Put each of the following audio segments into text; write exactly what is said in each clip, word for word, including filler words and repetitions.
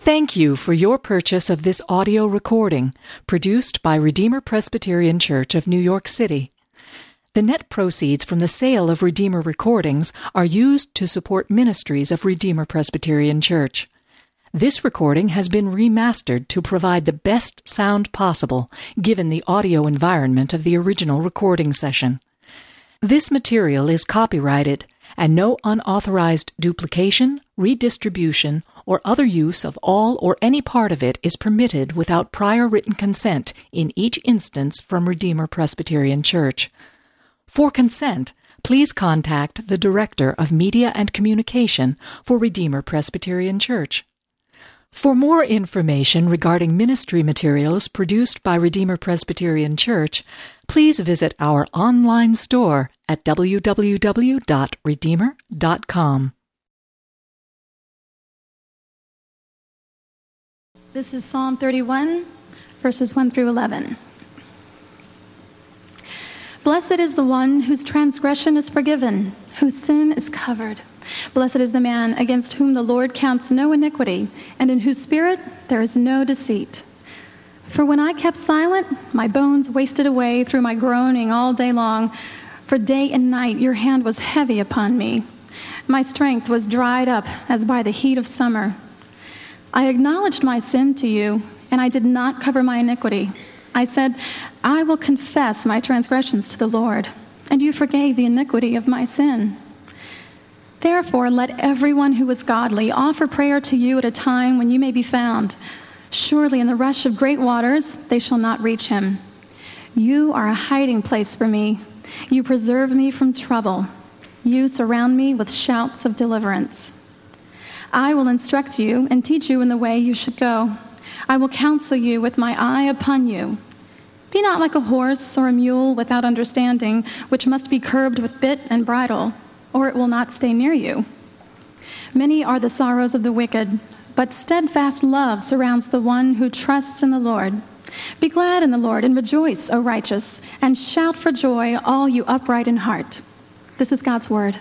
Thank you for your purchase of this audio recording, produced by Redeemer Presbyterian Church of New York City. The net proceeds from the sale of Redeemer recordings are used to support ministries of Redeemer Presbyterian Church. This recording has been remastered to provide the best sound possible, given the audio environment of the original recording session. This material is copyrighted, and no unauthorized duplication, redistribution, or other use of all or any part of it is permitted without prior written consent in each instance from Redeemer Presbyterian Church. For consent, please contact the Director of Media and Communication for Redeemer Presbyterian Church. For more information regarding ministry materials produced by Redeemer Presbyterian Church, please visit our online store at w w w dot redeemer dot com. This is Psalm thirty-one, verses one through eleven. Blessed is the one whose transgression is forgiven, whose sin is covered. Blessed is the man against whom the Lord counts no iniquity, and in whose spirit there is no deceit. For when I kept silent, my bones wasted away through my groaning all day long. For day and night your hand was heavy upon me. My strength was dried up as by the heat of summer. I acknowledged my sin to you, and I did not cover my iniquity. I said, I will confess my transgressions to the Lord, and you forgave the iniquity of my sin. Therefore, let everyone who is godly offer prayer to you at a time when you may be found. Surely in the rush of great waters they shall not reach him. You are a hiding place for me. You preserve me from trouble. You surround me with shouts of deliverance. I will instruct you and teach you in the way you should go. I will counsel you with my eye upon you. Be not like a horse or a mule without understanding, which must be curbed with bit and bridle, or it will not stay near you. Many are the sorrows of the wicked, but steadfast love surrounds the one who trusts in the Lord. Be glad in the Lord and rejoice, O righteous, and shout for joy, all you upright in heart. This is God's word.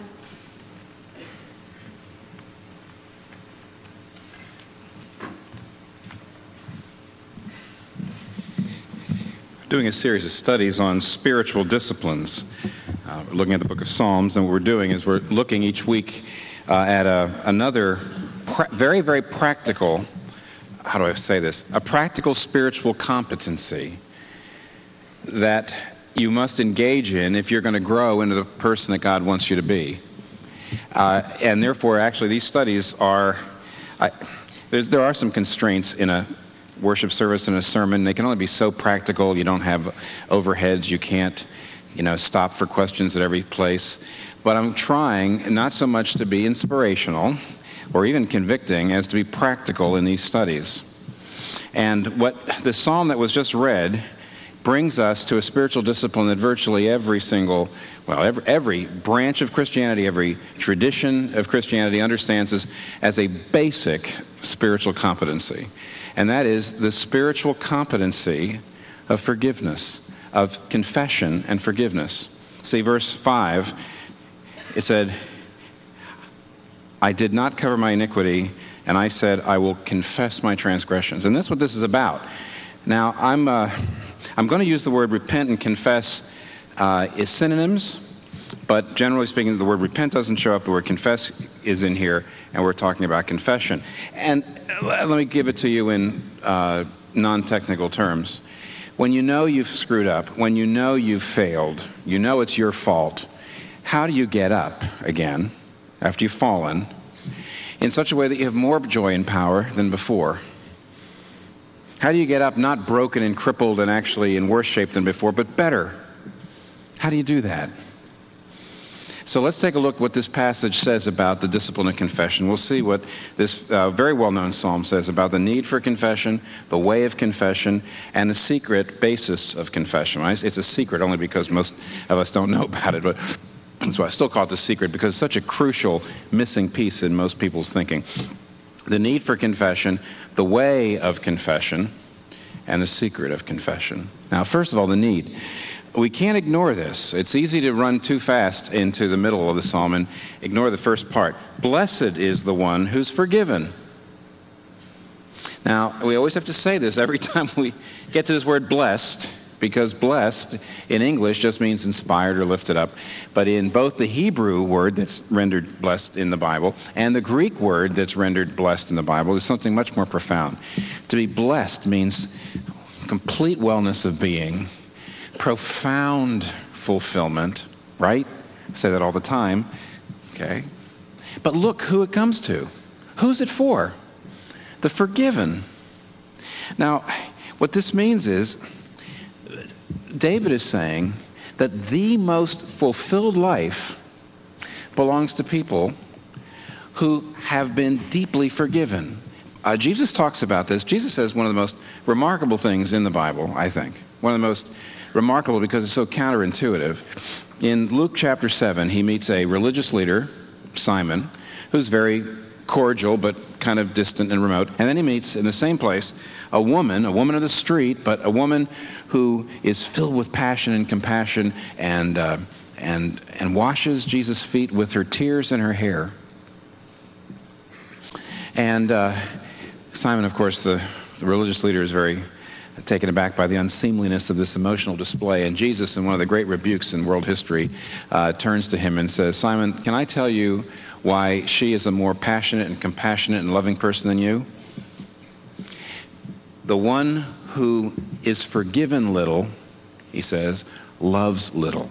Doing a series of studies on spiritual disciplines. Uh, we're looking at the book of Psalms, and what we're doing is we're looking each week uh, at a, another pra- very, very practical, how do I say this, a practical spiritual competency that you must engage in if you're going to grow into the person that God wants you to be. Uh, and therefore, actually, these studies are, I, there's, there are some constraints in a worship service and a sermon. They can only be so practical. You don't have overheads. You can't, you know, stop for questions at every place. But I'm trying not so much to be inspirational or even convicting as to be practical in these studies. And what the psalm that was just read brings us to a spiritual discipline that virtually every single, well, every, every branch of Christianity, every tradition of Christianity understands as, as a basic spiritual competency. And that is the spiritual competency of forgiveness, of confession and forgiveness. See, verse five, it said, I did not cover my iniquity, and I said, I will confess my transgressions. And that's what this is about. Now, I'm uh, I'm going to use the word repent and confess uh, as synonyms, but generally speaking, the word repent doesn't show up. The word confess is in here, and we're talking about confession. And let me give it to you in uh, non-technical terms. When you know you've screwed up, when you know you've failed, you know it's your fault, how do you get up again after you've fallen in such a way that you have more joy and power than before? How do you get up not broken and crippled and actually in worse shape than before, but better? How do you do that? So let's take a look what this passage says about the discipline of confession. We'll see what this uh, very well-known psalm says about the need for confession, the way of confession, and the secret basis of confession. Right? It's a secret only because most of us don't know about it, but that's why I still call it the secret, because it's such a crucial missing piece in most people's thinking. The need for confession, the way of confession, and the secret of confession. Now, first of all, the need. We can't ignore this. It's easy to run too fast into the middle of the psalm and ignore the first part. Blessed is the one who's forgiven. Now, we always have to say this every time we get to this word blessed, because blessed in English just means inspired or lifted up. But in both the Hebrew word that's rendered blessed in the Bible and the Greek word that's rendered blessed in the Bible is something much more profound. To be blessed means complete wellness of being, profound fulfillment, right? I say that all the time, okay? But look who it comes to. Who's it for? The forgiven. Now, what this means is, David is saying that the most fulfilled life belongs to people who have been deeply forgiven. Uh, Jesus talks about this. Jesus says one of the most remarkable things in the Bible, I think. One of the most remarkable because it's so counterintuitive. In Luke chapter seven, he meets a religious leader, Simon, who's very cordial but kind of distant and remote. And then he meets in the same place a woman, a woman of the street, but a woman who is filled with passion and compassion and uh, and and washes Jesus' feet with her tears and her hair. And uh, Simon, of course, the, the religious leader, is very taken aback by the unseemliness of this emotional display. And Jesus, in one of the great rebukes in world history, uh, turns to him and says, Simon, can I tell you why she is a more passionate and compassionate and loving person than you? The one who is forgiven little, he says, loves little.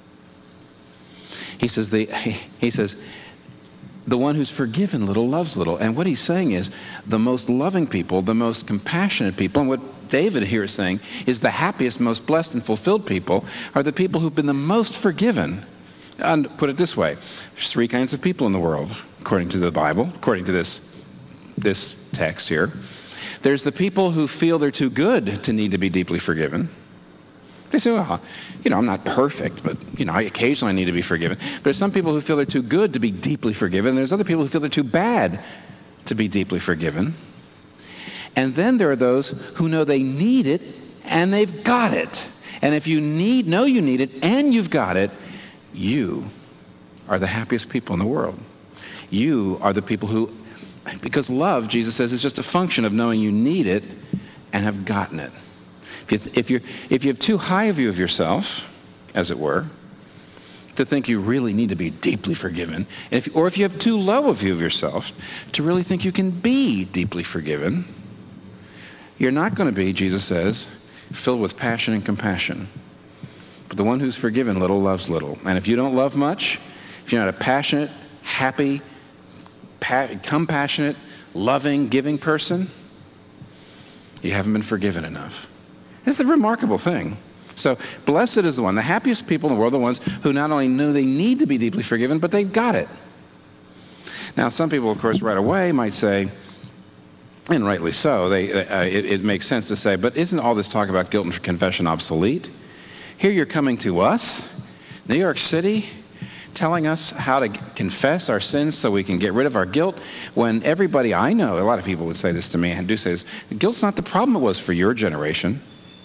He says, the, he says, the one who's forgiven little loves little. And what he's saying is the most loving people, the most compassionate people, and what David here is saying is the happiest, most blessed and fulfilled people are the people who've been the most forgiven. And put it this way, there's three kinds of people in the world, according to the Bible, according to this, this text here. There's the people who feel they're too good to need to be deeply forgiven. They say, well, you know, I'm not perfect, but, you know, I occasionally need to be forgiven. There's some people who feel they're too good to be deeply forgiven. There's other people who feel they're too bad to be deeply forgiven. And then there are those who know they need it and they've got it. And if you need, know you need it and you've got it, you are the happiest people in the world. You are the people who, because love, Jesus says, is just a function of knowing you need it and have gotten it. If you, if you, if you have too high a view of yourself, as it were, to think you really need to be deeply forgiven, and if, or if you have too low a view of yourself to really think you can be deeply forgiven, you're not going to be, Jesus says, filled with passion and compassion. But the one who's forgiven little loves little. And if you don't love much, if you're not a passionate, happy, pa- compassionate, loving, giving person, you haven't been forgiven enough. It's a remarkable thing. So blessed is the one. The happiest people in the world are the ones who not only know they need to be deeply forgiven, but they've got it. Now, some people, of course, right away might say, and rightly so, they, uh, it, it makes sense to say, but isn't all this talk about guilt and confession obsolete? Here you're coming to us, New York City, telling us how to confess our sins so we can get rid of our guilt, when everybody I know, a lot of people would say this to me, and do say this, guilt's not the problem it was for your generation.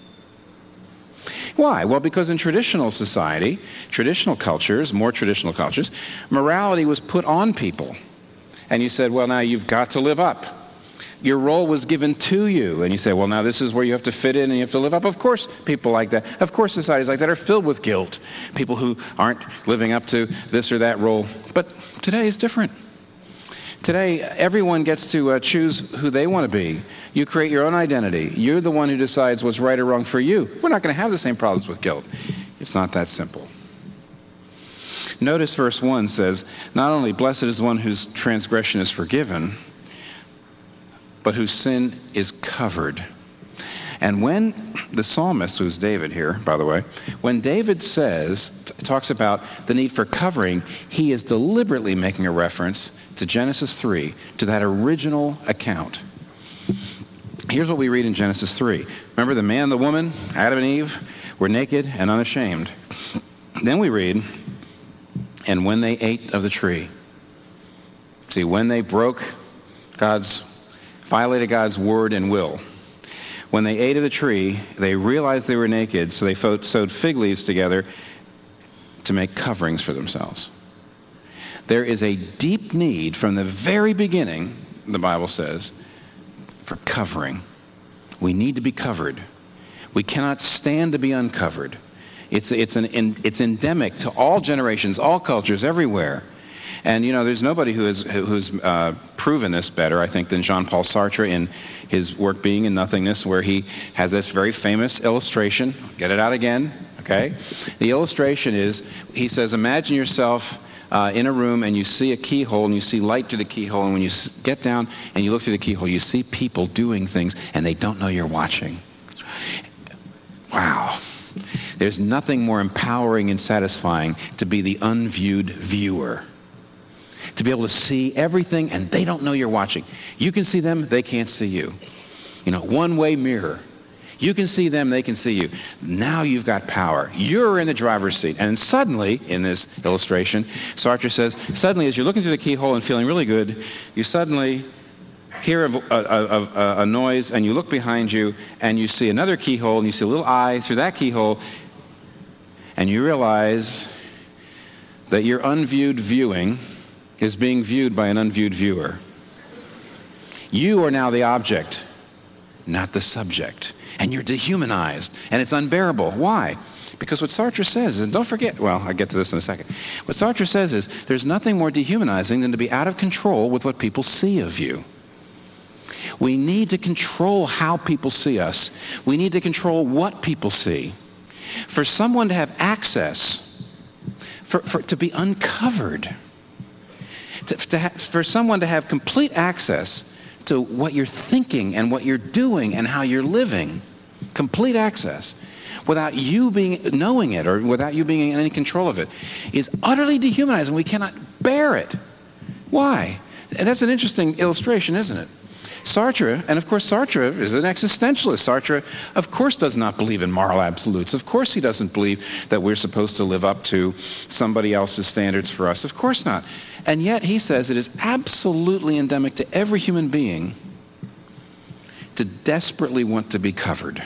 Why? Well, because in traditional society, traditional cultures, more traditional cultures, morality was put on people. And you said, well, now you've got to live up. Your role was given to you. And you say, well, now this is where you have to fit in and you have to live up. Of course, people like that, of course societies like that are filled with guilt. People who aren't living up to this or that role. But today is different. Today, everyone gets to uh, choose who they want to be. You create your own identity. You're the one who decides what's right or wrong for you. We're not going to have the same problems with guilt. It's not that simple. Notice verse one says, not only blessed is the one whose transgression is forgiven, but whose sin is covered. And when the psalmist, who's David here, by the way, when David says, t- talks about the need for covering, he is deliberately making a reference to Genesis three, to that original account. Here's what we read in Genesis three. Remember, the man and the woman, Adam and Eve, were naked and unashamed. Then we read, and when they ate of the tree. See, when they broke God's, violated God's word and will. When they ate of the tree, they realized they were naked, so they sewed fig leaves together to make coverings for themselves. There is a deep need from the very beginning, the Bible says, for covering. We need to be covered. We cannot stand to be uncovered. It's, it's, an, it's endemic to all generations, all cultures, everywhere. And, you know, there's nobody who has, who's uh, proven this better, I think, than Jean-Paul Sartre in his work Being and Nothingness, where he has this very famous illustration. Get it out again, okay? The illustration is, he says, imagine yourself uh, in a room and you see a keyhole and you see light through the keyhole, and when you s- get down and you look through the keyhole, you see people doing things and they don't know you're watching. Wow. There's nothing more empowering and satisfying to be the unviewed viewer. To be able to see everything and they don't know you're watching. You can see them, they can't see you. You know, one-way mirror. You can see them, they can see you. Now you've got power. You're in the driver's seat. And suddenly, in this illustration, Sartre says, suddenly as you're looking through the keyhole and feeling really good, you suddenly hear a, a, a, a noise and you look behind you and you see another keyhole and you see a little eye through that keyhole and you realize that your unviewed viewing is being viewed by an unviewed viewer. You are now the object, not the subject. And you're dehumanized, and it's unbearable. Why? Because what Sartre says, and don't forget, well, I'll get to this in a second. What Sartre says is, there's nothing more dehumanizing than to be out of control with what people see of you. We need to control how people see us. We need to control what people see. For someone to have access, for, for to be uncovered, to, to ha- for someone to have complete access to what you're thinking and what you're doing and how you're living, complete access, without you being knowing it or without you being in any control of it, is utterly dehumanizing. We cannot bear it. Why? And that's an interesting illustration, isn't it? Sartre, and of course Sartre is an existentialist. Sartre, of course, does not believe in moral absolutes. Of course he doesn't believe that we're supposed to live up to somebody else's standards for us. Of course not. And yet he says it is absolutely endemic to every human being to desperately want to be covered.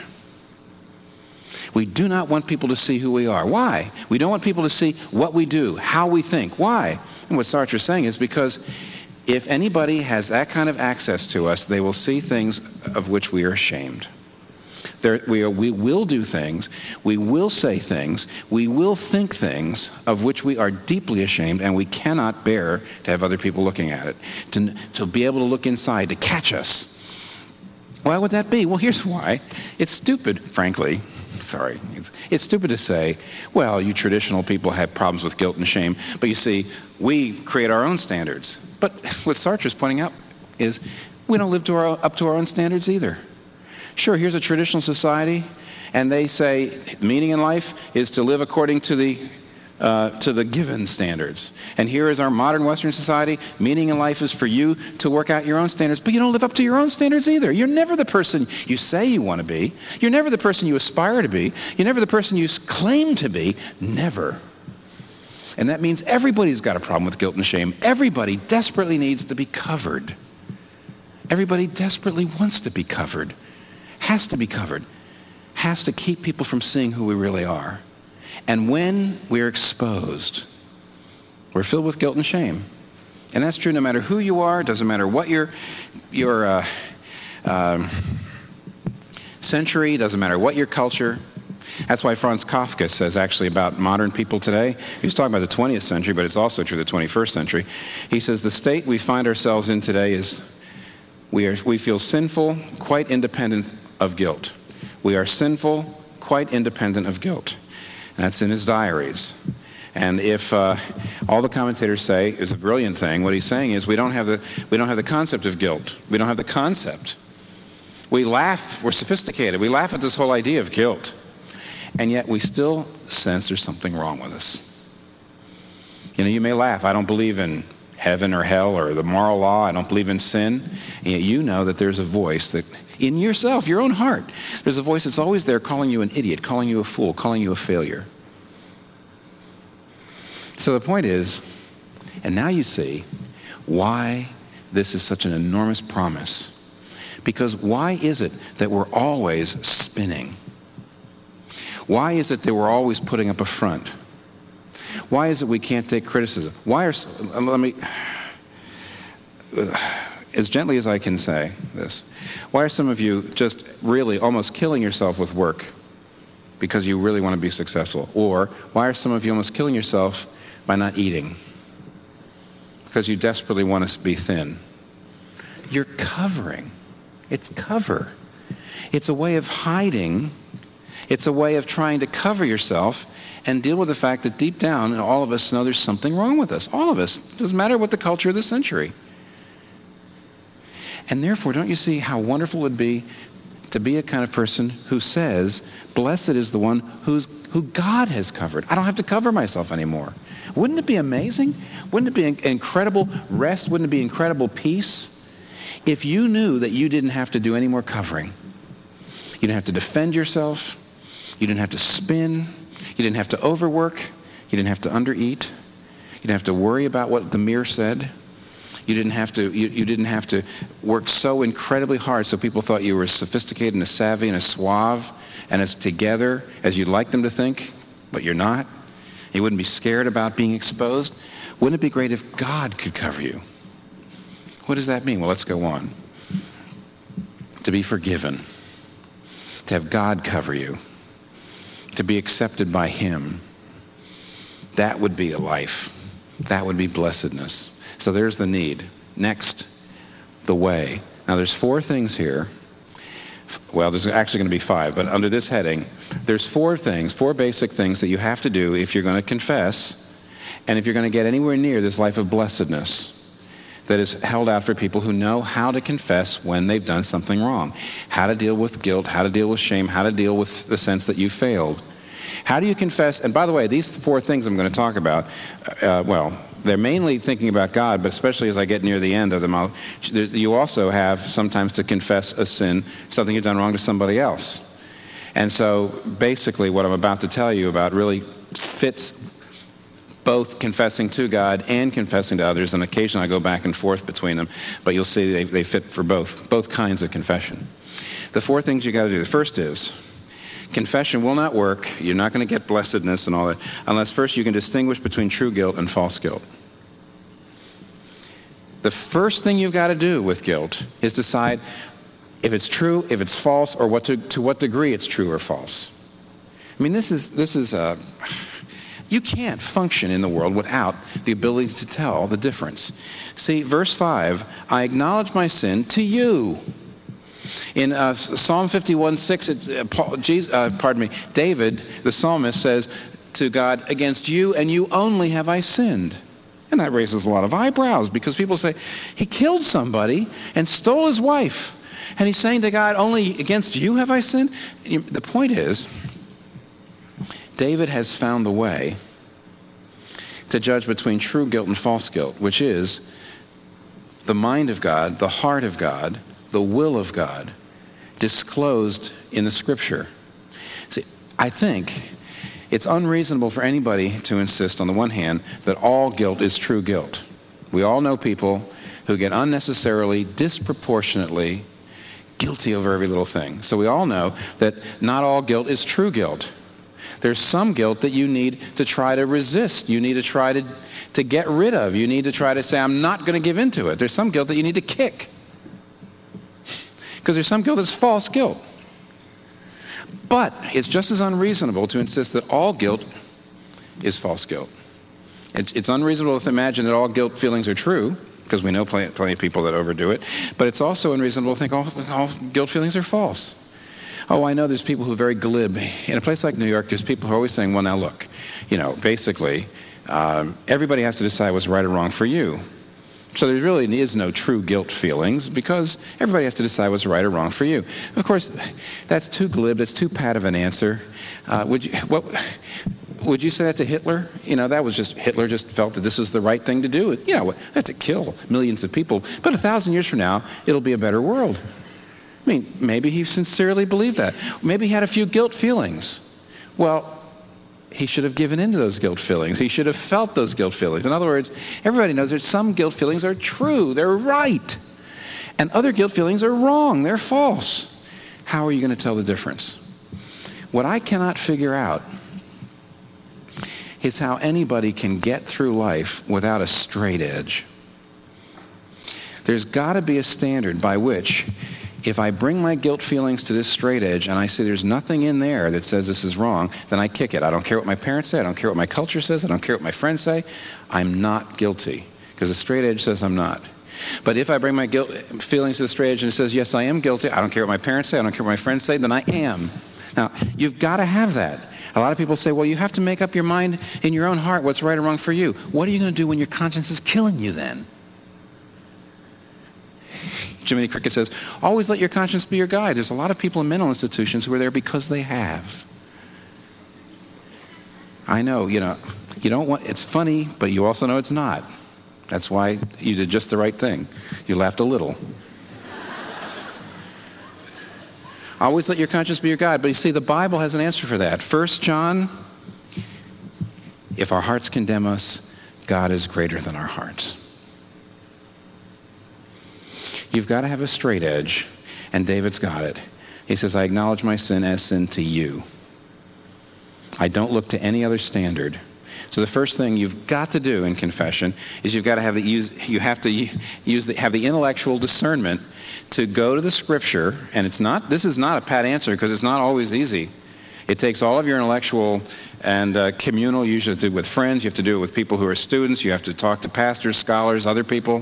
We do not want people to see who we are. Why? We don't want people to see what we do, how we think. Why? And what Sartre is saying is because if anybody has that kind of access to us, they will see things of which we are ashamed. There, we, are, we will do things, we will say things, we will think things of which we are deeply ashamed, and we cannot bear to have other people looking at it, to, to be able to look inside, to catch us. Why would that be? Well, here's why. It's stupid, frankly. Sorry. It's, it's stupid to say, well, you traditional people have problems with guilt and shame, but you see, we create our own standards. But what Sartre is pointing out is we don't live to our, up to our own standards either. Sure, here's a traditional society, and they say meaning in life is to live according to the uh, to the given standards. And here is our modern Western society. Meaning in life is for you to work out your own standards, but you don't live up to your own standards either. You're never the person you say you want to be. You're never the person you aspire to be. You're never the person you claim to be. Never. And that means everybody's got a problem with guilt and shame. Everybody desperately needs to be covered. Everybody desperately wants to be covered. Has to be covered, has to keep people from seeing who we really are. And when we're exposed, we're filled with guilt and shame. And that's true no matter who you are, doesn't matter what your, your uh, uh, century, doesn't matter what your culture. That's why Franz Kafka says actually about modern people today, he's talking about the twentieth century, but it's also true of the twenty-first century. He says the state we find ourselves in today is we, are, we feel sinful, quite independent of guilt. We are sinful, quite independent of guilt. And that's in his diaries. And if uh, all the commentators say is a brilliant thing, what he's saying is we don't have the we don't have the concept of guilt. We don't have the concept. We laugh. We're sophisticated. We laugh at this whole idea of guilt, and yet we still sense there's something wrong with us. You know, you may laugh. I don't believe in heaven or hell or the moral law. I don't believe in sin. And yet you know that there's a voice that in yourself, your own heart, there's a voice that's always there calling you an idiot, calling you a fool, calling you a failure. So the point is, and now you see why this is such an enormous promise. Because why is it that we're always spinning? Why is it that we're always putting up a front? Why is it we can't take criticism? Why are, let me, as gently as I can say this, why are some of you just really almost killing yourself with work because you really want to be successful? Or why are some of you almost killing yourself by not eating because you desperately want to be thin? You're covering. It's cover. It's a way of hiding. It's a way of trying to cover yourself and deal with the fact that deep down, all of us know there's something wrong with us. All of us. It doesn't matter what the culture of the century. And therefore, don't you see how wonderful it would be to be a kind of person who says, blessed is the one who's, who God has covered. I don't have to cover myself anymore. Wouldn't it be amazing? Wouldn't it be an incredible rest? Wouldn't it be incredible peace? If you knew that you didn't have to do any more covering, you didn't have to defend yourself, you didn't have to spin, you didn't have to overwork, you didn't have to undereat, you didn't have to worry about what the mirror said, you didn't have to you, you didn't have to work so incredibly hard so people thought you were as sophisticated and as savvy and as suave and as together as you'd like them to think, but you're not. You wouldn't be scared about being exposed. Wouldn't it be great if God could cover you? What does that mean? Well, let's go on. To be forgiven. To have God cover you. To be accepted by Him. That would be a life. That would be blessedness. So there's the need. Next, the way. Now there's four things here. Well, there's actually going to be five, but under this heading, there's four things, four basic things that you have to do if you're going to confess, and if you're going to get anywhere near this life of blessedness that is held out for people who know how to confess when they've done something wrong, how to deal with guilt, how to deal with shame, how to deal with the sense that you failed. How do you confess? And by the way, these four things I'm going to talk about, uh, well, they're mainly thinking about God, but especially as I get near the end of them, I'll, you also have sometimes to confess a sin, something you've done wrong to somebody else. And so basically what I'm about to tell you about really fits both confessing to God and confessing to others, and occasionally I go back and forth between them, but you'll see they, they fit for both, both kinds of confession. The four things you got to do. The first is, confession will not work, you're not going to get blessedness and all that, unless first you can distinguish between true guilt and false guilt. The first thing you've got to do with guilt is decide if it's true, if it's false, or what to, to what degree it's true or false. I mean, this is, this is a... You can't function in the world without the ability to tell the difference. See, verse five, I acknowledge my sin to you. In uh, Psalm fifty-one six, it's, uh, Paul, Jesus, uh, pardon me, David, the psalmist, says to God, against you and you only have I sinned. And that raises a lot of eyebrows because people say, he killed somebody and stole his wife. And he's saying to God, only against you have I sinned? The point is, David has found the way to judge between true guilt and false guilt, which is the mind of God, the heart of God, the will of God, disclosed in the Scripture. See, I think it's unreasonable for anybody to insist, on the one hand, that all guilt is true guilt. We all know people who get unnecessarily, disproportionately guilty over every little thing. So we all know that not all guilt is true guilt. There's some guilt that you need to try to resist. You need to try to, to get rid of. You need to try to say, I'm not going to give in to it. There's some guilt that you need to kick. Because there's some guilt that's false guilt. But it's just as unreasonable to insist that all guilt is false guilt. It's, it's unreasonable to imagine that all guilt feelings are true, because we know plenty, plenty of people that overdo it. But it's also unreasonable to think all, all guilt feelings are false. Oh, I know there's people who are very glib. In a place like New York, there's people who are always saying, well, now look, you know, basically, um, everybody has to decide what's right or wrong for you. So there really is no true guilt feelings because everybody has to decide what's right or wrong for you. Of course, that's too glib, that's too pat of an answer. Uh, would you, what, would you say that to Hitler? You know, that was just, Hitler just felt that this was the right thing to do. You know, had to kill millions of people. But a thousand years from now, it'll be a better world. I mean, maybe he sincerely believed that. Maybe he had a few guilt feelings. Well, he should have given in to those guilt feelings. He should have felt those guilt feelings. In other words, everybody knows that some guilt feelings are true, they're right. And other guilt feelings are wrong, they're false. How are you going to tell the difference? What I cannot figure out is how anybody can get through life without a straight edge. There's got to be a standard by which, if I bring my guilt feelings to this straight edge and I say there's nothing in there that says this is wrong, then I kick it. I don't care what my parents say. I don't care what my culture says. I don't care what my friends say. I'm not guilty, because the straight edge says I'm not. But if I bring my guilt feelings to the straight edge and it says, yes, I am guilty, I don't care what my parents say, I don't care what my friends say, then I am. Now, you've got to have that. A lot of people say, well, you have to make up your mind in your own heart what's right or wrong for you. What are you going to do when your conscience is killing you then? Jiminy Cricket says, always let your conscience be your guide. There's a lot of people in mental institutions who are there because they have. I know, you know, you don't want, it's funny, but you also know it's not. That's why you did just the right thing. You laughed a little. Always let your conscience be your guide. But you see, the Bible has an answer for that. First John, if our hearts condemn us, God is greater than our hearts. You've got to have a straight edge, and David's got it. He says, I acknowledge my sin as sin to you. I don't look to any other standard. So the first thing you've got to do in confession is you've got to have the use you have to use the, have the intellectual discernment to go to the Scripture, and it's not this is not a pat answer, because it's not always easy. It takes all of your intellectual and uh, communal. You usually do it with friends. You have to do it with people who are students. You have to talk to pastors, scholars, other people.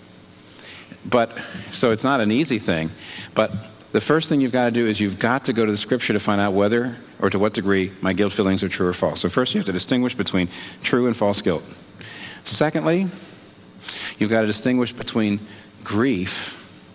But so it's not an easy thing. But the first thing you've got to do is you've got to go to the Scripture to find out whether or to what degree my guilt feelings are true or false. So first you have to distinguish between true and false guilt. Secondly, you've got to distinguish between grief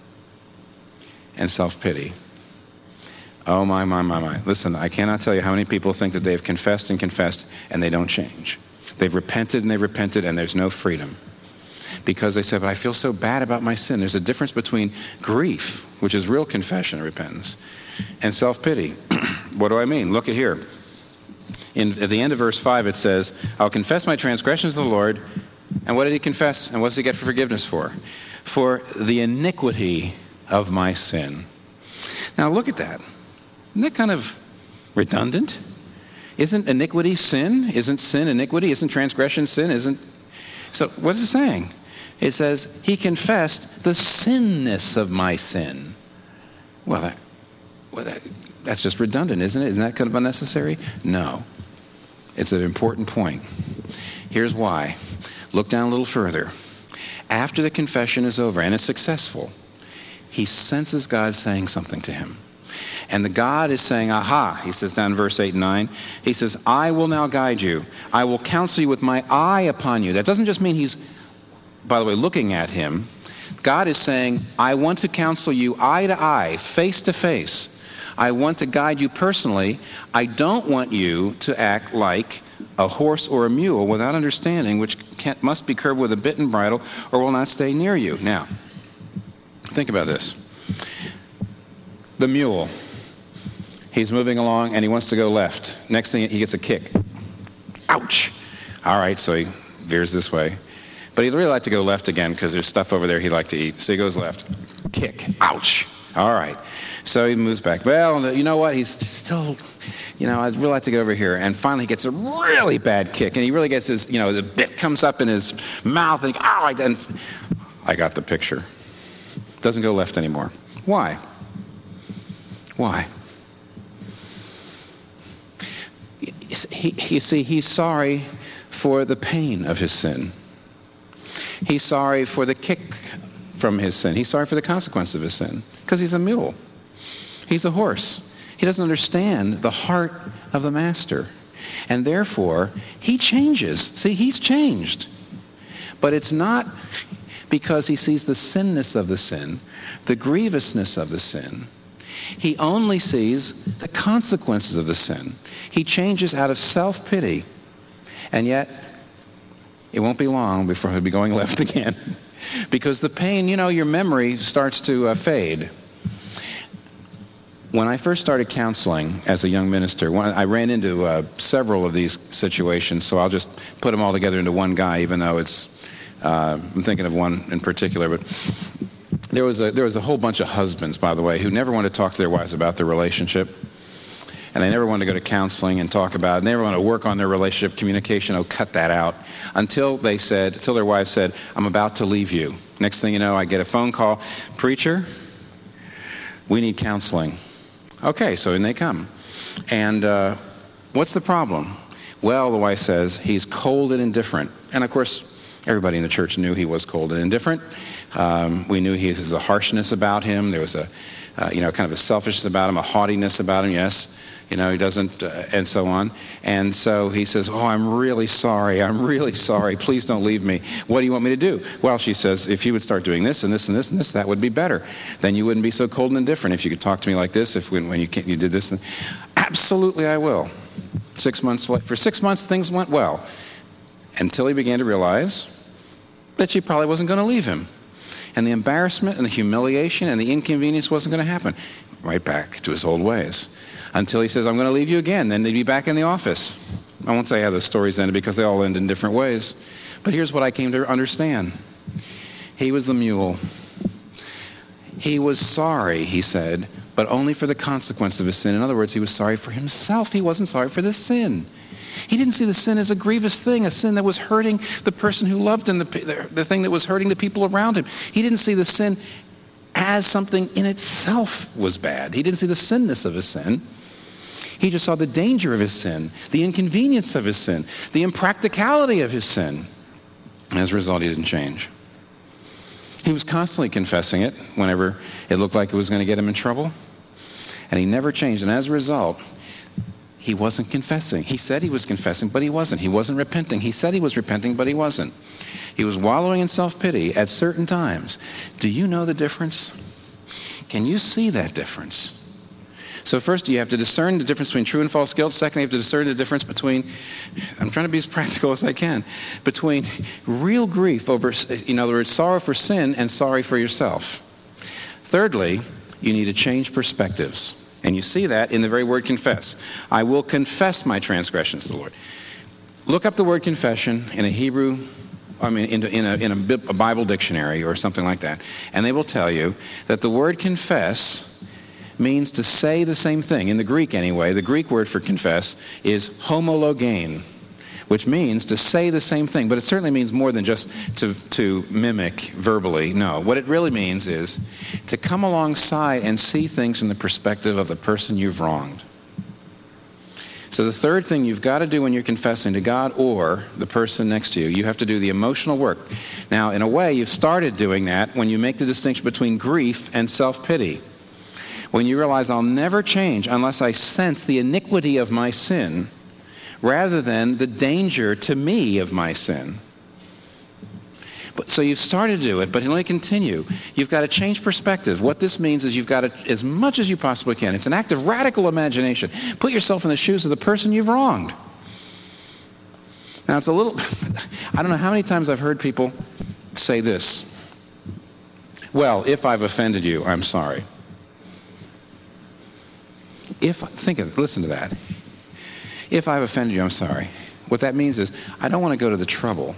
and self-pity. Oh, my, my, my, my. Listen, I cannot tell you how many people think that they've confessed and confessed and they don't change. They've repented and they've repented and there's no freedom. Because they say, but I feel so bad about my sin. There's a difference between grief, which is real confession and repentance, and self-pity. What do I mean? Look at here. In, at the end of verse five, it says, I'll confess my transgressions to the Lord. And what did he confess? And what does he get for forgiveness for? For the iniquity of my sin. Now look at that. Isn't that kind of redundant? Isn't iniquity sin? Isn't sin iniquity? Isn't transgression sin? Isn't... So what is it saying? It says, he confessed the sinness of my sin. Well, that, well that, that's just redundant, isn't it? Isn't that kind of unnecessary? No. It's an important point. Here's why. Look down a little further. After the confession is over, and it's successful, he senses God saying something to him. And the God is saying, aha, he says down in verse eight and nine, he says, I will now guide you. I will counsel you with my eye upon you. That doesn't just mean he's, by the way, looking at him. God is saying, I want to counsel you eye to eye, face to face. I want to guide you personally. I don't want you to act like a horse or a mule without understanding, which can't, must be curbed with a bit and bridle or will not stay near you. Now, think about this. The mule. He's moving along and he wants to go left. Next thing, he gets a kick. Ouch! All right, so he veers this way. But he'd really like to go left again because there's stuff over there he'd like to eat. So he goes left. Kick. Ouch! All right. So he moves back. Well, you know what? He's still, you know, I'd really like to go over here. And finally he gets a really bad kick. And he really gets his, you know, the bit comes up in his mouth. And, he, oh, like that. And I got the picture. Doesn't go left anymore. Why? Why? He, you see, he's sorry for the pain of his sin. He's sorry for the kick from his sin. He's sorry for the consequence of his sin because he's a mule. He's a horse. He doesn't understand the heart of the master. And therefore, he changes. See, he's changed. But it's not because he sees the sinness of the sin, the grievousness of the sin. He only sees the consequences of the sin. He changes out of self-pity. And yet, it won't be long before he'll be going left again. Because the pain, you know, your memory starts to uh, fade. When I first started counseling as a young minister, when I ran into uh, several of these situations, so I'll just put them all together into one guy, even though it's, uh, I'm thinking of one in particular, but there was a there was a whole bunch of husbands, by the way, who never wanted to talk to their wives about their relationship. and they never wanted to go to counseling and talk about it. They never wanted to work on their relationship, communication. Oh, cut that out. Until they said, until their wife said, I'm about to leave you. Next thing you know, I get a phone call, preacher, we need counseling. Okay, so in they come. And uh, what's the problem? Well, the wife says, he's cold and indifferent. And of course, everybody in the church knew he was cold and indifferent. Um, we knew he was a harshness about him. There was a, uh, you know, kind of a selfishness about him, a haughtiness about him, yes. You know, he doesn't, uh, and so on. And so he says, oh, I'm really sorry. I'm really sorry. Please don't leave me. What do you want me to do? Well, she says, if you would start doing this and this and this and this, that would be better. Then you wouldn't be so cold and indifferent if you could talk to me like this, if when, when you, you did this. And, absolutely, I will. Six months, for six months, things went well. Until he began to realize that she probably wasn't going to leave him. And the embarrassment and the humiliation and the inconvenience wasn't going to happen. Right back to his old ways. Until he says, I'm going to leave you again. Then they'd be back in the office. I won't say how the stories ended because they all end in different ways. But here's what I came to understand. He was the mule. He was sorry, he said, but only for the consequence of his sin. In other words, he was sorry for himself. He wasn't sorry for the sin. He didn't see the sin as a grievous thing, a sin that was hurting the person who loved him, the, the, the thing that was hurting the people around him. He didn't see the sin as something in itself was bad. He didn't see the sinness of his sin. He just saw the danger of his sin, the inconvenience of his sin, the impracticality of his sin. And as a result, he didn't change. He was constantly confessing it whenever it looked like it was going to get him in trouble. And he never changed. And as a result, he wasn't confessing. He said he was confessing, but he wasn't. He wasn't repenting. He said he was repenting, but he wasn't. He was wallowing in self-pity at certain times. Do you know the difference? Can you see that difference? So first, you have to discern the difference between true and false guilt. Second, you have to discern the difference between, I'm trying to be as practical as I can, between real grief over, in other words, sorrow for sin and sorry for yourself. Thirdly, you need to change perspectives. And you see that in the very word confess. I will confess my transgressions to the Lord. Look up the word confession in a Hebrew, I mean, in, in, a, in a, a Bible dictionary or something like that. And they will tell you that the word confess means to say the same thing. In the Greek anyway, the Greek word for confess is homologein, which means to say the same thing. But it certainly means more than just to, to mimic verbally. No, what it really means is to come alongside and see things from the perspective of the person you've wronged. So the third thing you've got to do when you're confessing to God or the person next to you, you have to do the emotional work. Now, in a way, you've started doing that when you make the distinction between grief and self-pity. When you realize I'll never change unless I sense the iniquity of my sin, rather than the danger to me of my sin. But, so you've started to do it, but let me continue. You've got to change perspective. What this means is you've got to, as much as you possibly can, it's an act of radical imagination. Put yourself in the shoes of the person you've wronged. Now it's a little, I don't know how many times I've heard people say this. Well, if I've offended you, I'm sorry. If, think of it, listen to that. If I've offended you, I'm sorry. What that means is I don't want to go to the trouble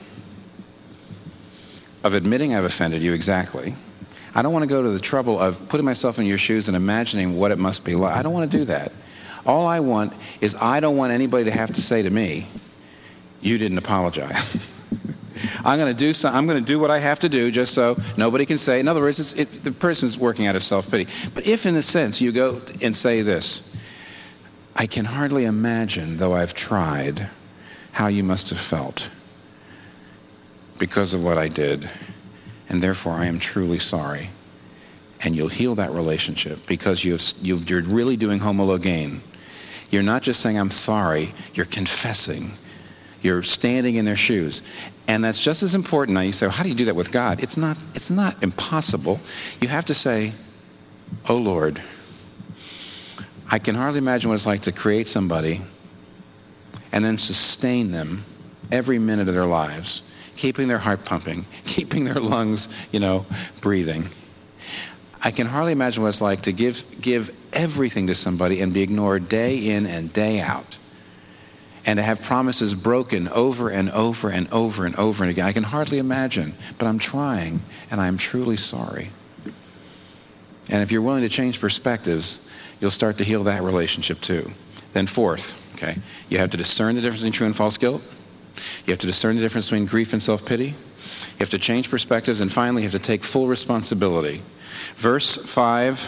of admitting I've offended you exactly. I don't want to go to the trouble of putting myself in your shoes and imagining what it must be like. I don't want to do that. All I want is I don't want anybody to have to say to me, you didn't apologize. I'm going to do some, I'm going to do what I have to do just so nobody can say. In other words, it's, it, the person's working out of self-pity. But if, in a sense, you go and say this, I can hardly imagine, though I've tried, how you must have felt because of what I did, and therefore I am truly sorry. And you'll heal that relationship because you've, you've, you're really doing homologein. You're not just saying, I'm sorry, you're confessing. You're standing in their shoes. And that's just as important. Now you say, well, how do you do that with God? It's not, it's not impossible. You have to say, oh Lord, I can hardly imagine what it's like to create somebody and then sustain them every minute of their lives, keeping their heart pumping, keeping their lungs, you know, breathing. I can hardly imagine what it's like to give, give everything to somebody and be ignored day in and day out. And to have promises broken over and over and over and over and again. I can hardly imagine, but I'm trying, and I'm truly sorry. And if you're willing to change perspectives, you'll start to heal that relationship too. Then fourth, okay, you have to discern the difference between true and false guilt. You have to discern the difference between grief and self-pity. You have to change perspectives. And finally, you have to take full responsibility. Verse five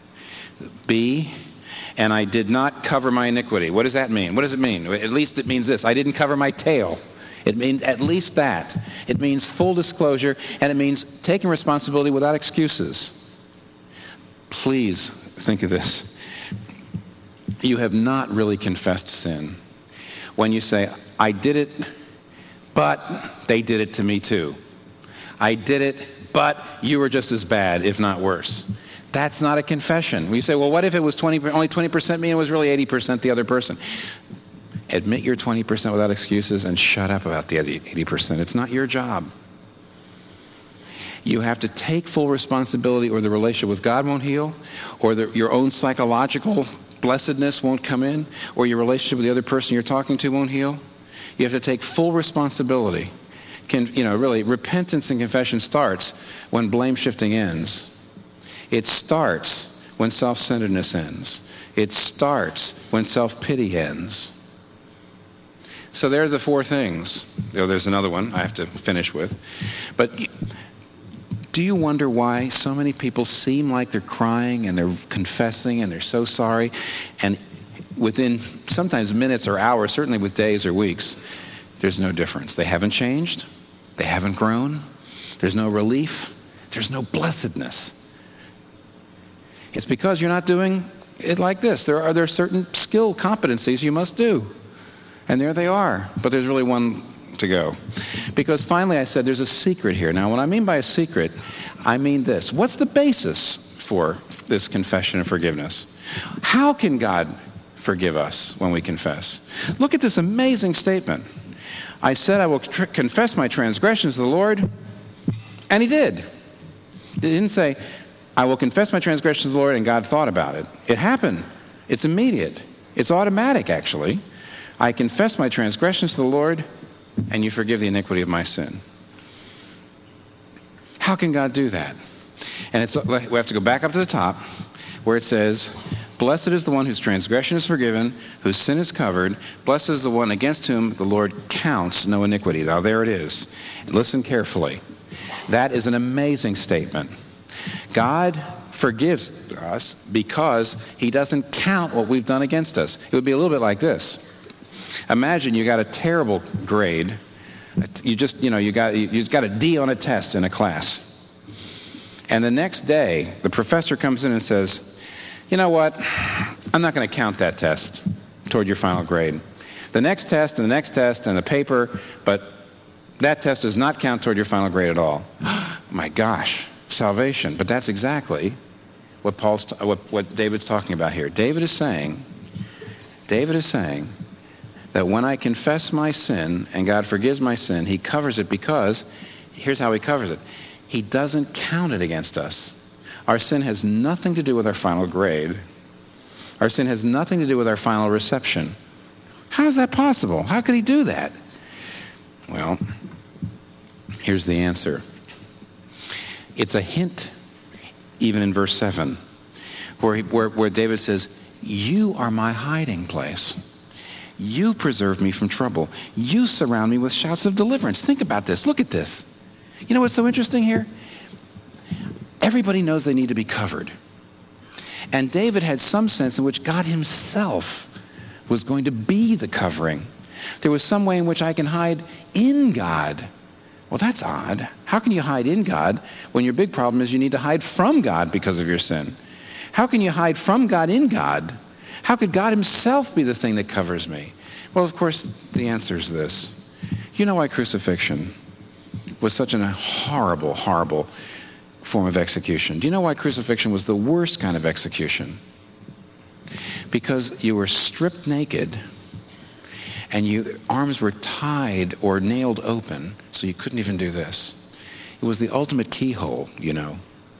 b, and I did not cover my iniquity. What does that mean? What does it mean? At least it means this. I didn't cover my tail. It means at least that. It means full disclosure, and it means taking responsibility without excuses. Please think of this. You have not really confessed sin when you say, I did it, but they did it to me too. I did it, but you were just as bad, if not worse. That's not a confession. We say, well, what if it was twenty, only twenty percent me and it was really eighty percent the other person? Admit your twenty percent without excuses and shut up about the other eighty percent. It's not your job. You have to take full responsibility, or the relationship with God won't heal, or the, your own psychological blessedness won't come in, or your relationship with the other person you're talking to won't heal. You have to take full responsibility. Can, you know, really, repentance and confession starts when blame shifting ends. It starts when self-centeredness ends. It starts when self-pity ends. So there are the four things. Oh, there's another one I have to finish with. But do you wonder why so many people seem like they're crying and they're confessing and they're so sorry, and within sometimes minutes or hours, certainly with days or weeks, there's no difference? They haven't changed. They haven't grown. There's no relief. There's no blessedness. It's because you're not doing it like this. There are there are certain skill competencies you must do. And there they are. But there's really one to go. Because finally I said there's a secret here. Now, what I mean by a secret, I mean this. What's the basis for this confession and forgiveness? How can God forgive us when we confess? Look at this amazing statement. I said I will tr- confess my transgressions to the Lord, and he did. It didn't say, I will confess my transgressions to the Lord, and God thought about it. It happened. It's immediate. It's automatic, actually. I confess my transgressions to the Lord, and you forgive the iniquity of my sin. How can God do that? And it's we have to go back up to the top where it says, blessed is the one whose transgression is forgiven, whose sin is covered. Blessed is the one against whom the Lord counts no iniquity. Now there it is. Listen carefully. That is an amazing statement. God forgives us because he doesn't count what we've done against us. It would be a little bit like this. Imagine you got a terrible grade. You just, you know, you got you just got a D on a test in a class. And the next day, the professor comes in and says, you know what? I'm not going to count that test toward your final grade. The next test and the next test and the paper, but that test does not count toward your final grade at all. My gosh, salvation. But that's exactly what Paul's what, what David's talking about here. David is saying, David is saying that when I confess my sin and God forgives my sin, he covers it because, here's how he covers it. He doesn't count it against us. Our sin has nothing to do with our final grade. Our sin has nothing to do with our final reception. How is that possible? How could he do that? Well, here's the answer. It's a hint, even in verse seven, where, he, where, where David says, you are my hiding place. You preserve me from trouble. You surround me with shouts of deliverance. Think about this. Look at this. You know what's so interesting here? Everybody knows they need to be covered. And David had some sense in which God himself was going to be the covering. There was some way in which I can hide in God. Well, that's odd. How can you hide in God when your big problem is you need to hide from God because of your sin? How can you hide from God in God? How could God himself be the thing that covers me? Well, of course, the answer is this. You know why crucifixion was such a horrible, horrible form of execution? Do you know why crucifixion was the worst kind of execution? Because you were stripped naked and your arms were tied or nailed open, so you couldn't even do this. It was the ultimate keyhole, you know.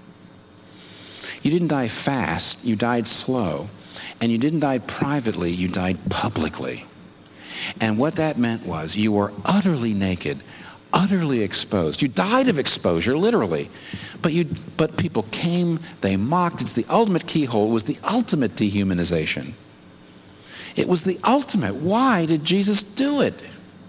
You didn't die fast, you died slow. And you didn't die privately, you died publicly. And what that meant was you were utterly naked, utterly exposed. You died of exposure, literally. But you, but people came, they mocked. It's the ultimate keyhole. It was the ultimate dehumanization. It was the ultimate. Why did Jesus do it?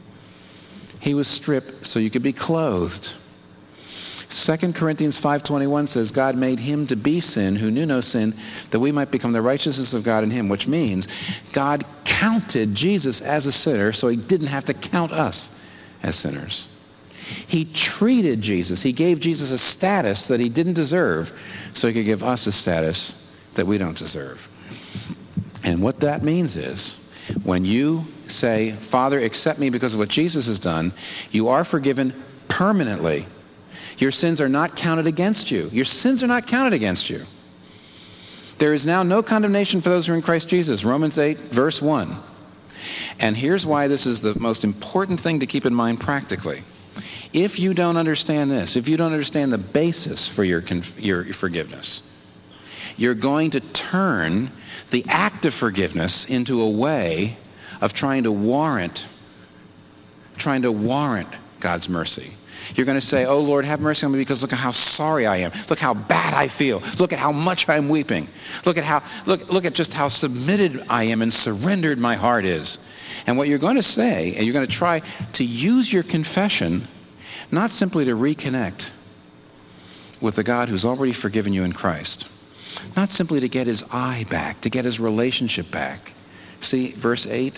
He was stripped so you could be clothed. Second Corinthians five twenty-one says, God made him to be sin who knew no sin, that we might become the righteousness of God in him, which means God counted Jesus as a sinner so he didn't have to count us as sinners. He treated Jesus. He gave Jesus a status that he didn't deserve so he could give us a status that we don't deserve. And what that means is when you say, Father, accept me because of what Jesus has done, you are forgiven permanently. Your sins are not counted against you. Your sins are not counted against you. There is now no condemnation for those who are in Christ Jesus. Romans eight, verse one. And here's why this is the most important thing to keep in mind practically. If you don't understand this, if you don't understand the basis for your, your forgiveness, you're going to turn the act of forgiveness into a way of trying to warrant, trying to warrant God's mercy. You're going to say, oh, Lord, have mercy on me because look at how sorry I am. Look how bad I feel. Look at how much I'm weeping. Look at how, look, look at just how submitted I am and surrendered my heart is. And what you're going to say, and you're going to try to use your confession, not simply to reconnect with the God who's already forgiven you in Christ, not simply to get his eye back, to get his relationship back. See, verse eight?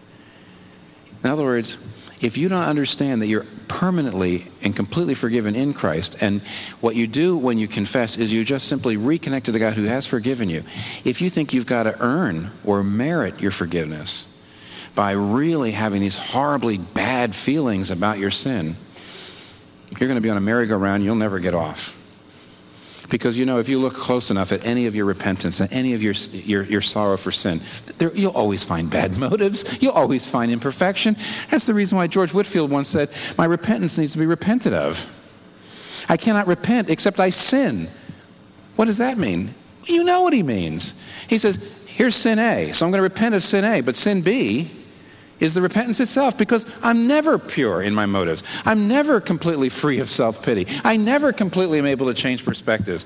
In other words, if you don't understand that you're permanently and completely forgiven in Christ, and what you do when you confess is you just simply reconnect to the God who has forgiven you. If you think you've got to earn or merit your forgiveness by really having these horribly bad feelings about your sin, you're going to be on a merry-go-round, you'll never get off. Because, you know, if you look close enough at any of your repentance and any of your your, your sorrow for sin, there, you'll always find bad motives. You'll always find imperfection. That's the reason why George Whitefield once said, my repentance needs to be repented of. I cannot repent except I sin. What does that mean? You know what he means. He says, here's sin A, so I'm going to repent of sin A, but sin B is the repentance itself, because I'm never pure in my motives. I'm never completely free of self-pity. I never completely am able to change perspectives.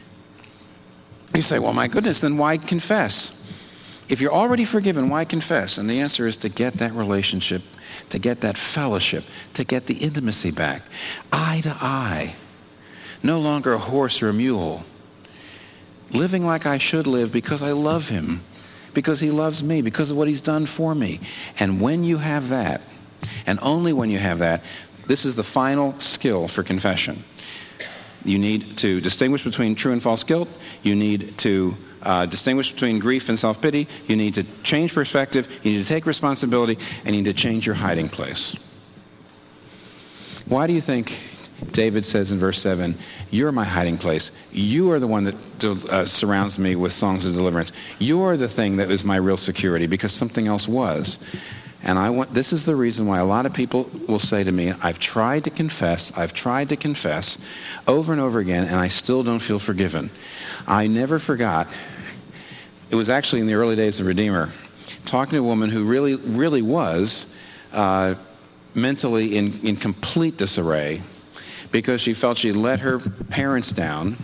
You say, well, my goodness, then why confess? If you're already forgiven, why confess? And the answer is to get that relationship, to get that fellowship, to get the intimacy back. Eye to eye. No longer a horse or a mule. Living like I should live because I love him. Because he loves me, because of what he's done for me. And when you have that, and only when you have that, this is the final skill for confession. You need to distinguish between true and false guilt. You need to uh, distinguish between grief and self-pity. You need to change perspective. You need to take responsibility. And you need to change your hiding place. Why do you think David says in verse seven, you're my hiding place. You are the one that uh, surrounds me with songs of deliverance. You're the thing that is my real security, because something else was. And I want, this is the reason why a lot of people will say to me, I've tried to confess, I've tried to confess over and over again, and I still don't feel forgiven. I never forgot, it was actually in the early days of Redeemer, talking to a woman who really, really was uh, mentally in, in complete disarray, because she felt she let her parents down,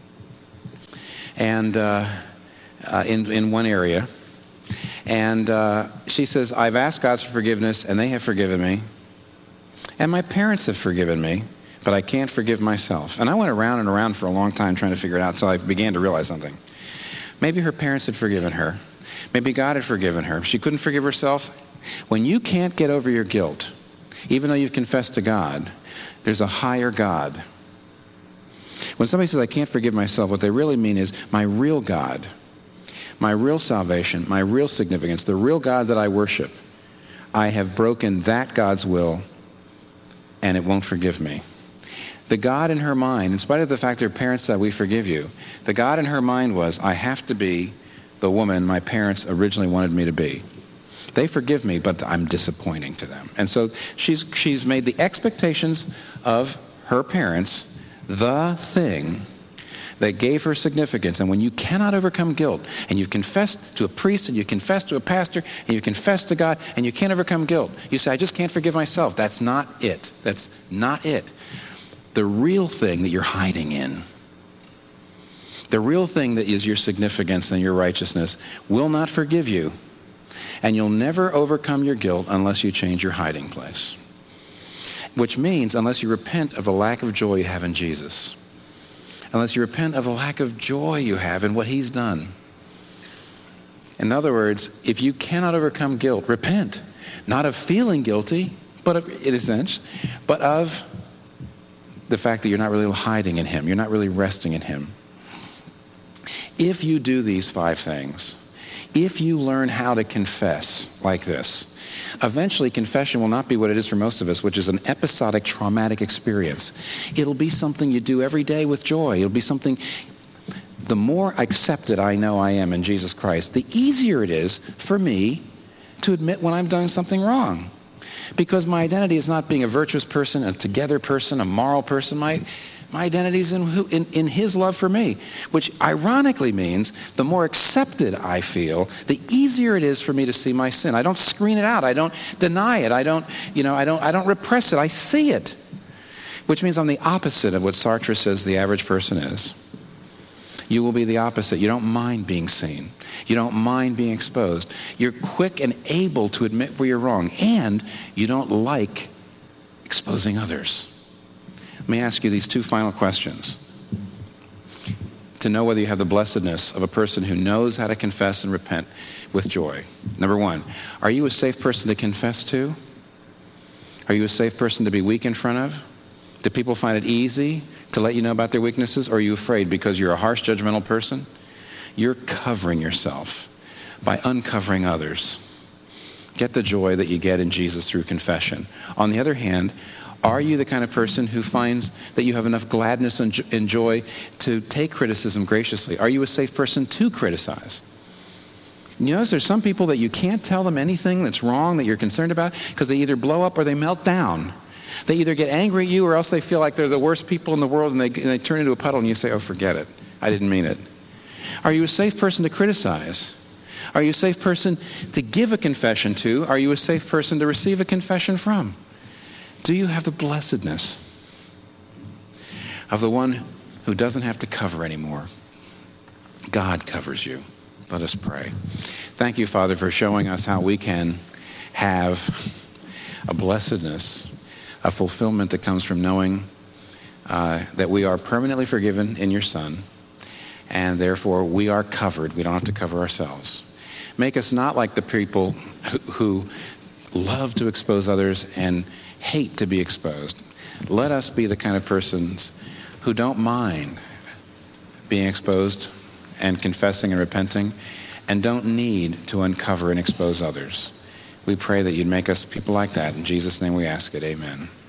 and uh, uh, in in one area, and uh, she says, I've asked God for forgiveness, and they have forgiven me, and my parents have forgiven me, but I can't forgive myself. And I went around and around for a long time trying to figure it out until I began to realize something. Maybe her parents had forgiven her. Maybe God had forgiven her. She couldn't forgive herself. When you can't get over your guilt, even though you've confessed to God, there's a higher God. When somebody says, I can't forgive myself, what they really mean is my real God, my real salvation, my real significance, the real God that I worship, I have broken that God's will, and it won't forgive me. The God in her mind, in spite of the fact that her parents said, we forgive you, the God in her mind was, I have to be the woman my parents originally wanted me to be. They forgive me, but I'm disappointing to them. And so she's she's made the expectations of her parents the thing that gave her significance. And when you cannot overcome guilt, and you've confessed to a priest, and you confess to a pastor, and you confess to God, and you can't overcome guilt, you say, I just can't forgive myself. That's not it. That's not it. The real thing that you're hiding in, the real thing that is your significance and your righteousness, will not forgive you And you'll never overcome your guilt unless you change your hiding place. Which means unless you repent of the lack of joy you have in Jesus. Unless you repent of the lack of joy you have in what he's done. In other words, if you cannot overcome guilt, repent. Not of feeling guilty, but of, in a sense, but of the fact that you're not really hiding in him. You're not really resting in him. If you do these five things, if you learn how to confess like this, eventually confession will not be what it is for most of us, which is an episodic traumatic experience. It'll be something you do every day with joy. It'll be something, the more accepted I know I am in Jesus Christ, the easier it is for me to admit when I'm doing something wrong. Because my identity is not being a virtuous person, a together person, a moral person. My, my identity is in, who, in, in his love for me, which ironically means the more accepted I feel, the easier it is for me to see my sin. I don't screen it out. I don't deny it. I don't, you know, I don't, I don't repress it. I see it, which means I'm the opposite of what Sartre says the average person is. You will be the opposite. You don't mind being seen. You don't mind being exposed. You're quick and able to admit where you're wrong, and you don't like exposing others. Let me ask you these two final questions to know whether you have the blessedness of a person who knows how to confess and repent with joy. Number one, are you a safe person to confess to? Are you a safe person to be weak in front of? Do people find it easy to let you know about their weaknesses, or are you afraid because you're a harsh, judgmental person? You're covering yourself by uncovering others. Get the joy that you get in Jesus through confession. On the other hand, are you the kind of person who finds that you have enough gladness and joy to take criticism graciously? Are you a safe person to criticize? You notice there's some people that you can't tell them anything that's wrong that you're concerned about because they either blow up or they melt down. They either get angry at you or else they feel like they're the worst people in the world, and they, and they turn into a puddle and you say, oh, forget it. I didn't mean it. Are you a safe person to criticize? Are you a safe person to give a confession to? Are you a safe person to receive a confession from? Do you have the blessedness of the one who doesn't have to cover anymore? God covers you. Let us pray. Thank you, Father, for showing us how we can have a blessedness, a fulfillment that comes from knowing uh, that we are permanently forgiven in your Son, and therefore we are covered. We don't have to cover ourselves. Make us not like the people who, who love to expose others and hate to be exposed. Let us be the kind of persons who don't mind being exposed and confessing and repenting, and don't need to uncover and expose others. We pray that you'd make us people like that. In Jesus' name we ask it. Amen.